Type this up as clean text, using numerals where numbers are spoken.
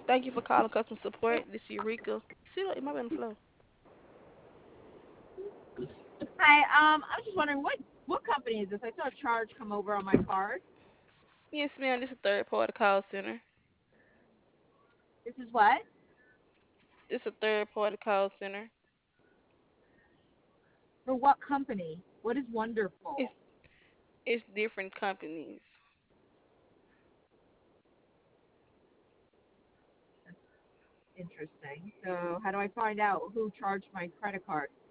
Thank you for calling customer support. This is Eureka. See, look, it might be on the floor. Hi, I was just wondering what company is this? I saw a charge come over on my card. Yes, ma'am. This is a third party call center. This is what? This is a third party call center. For what company? What is It's Wonderful? it's different companies. That's interesting. So how do I find out who charged my credit card?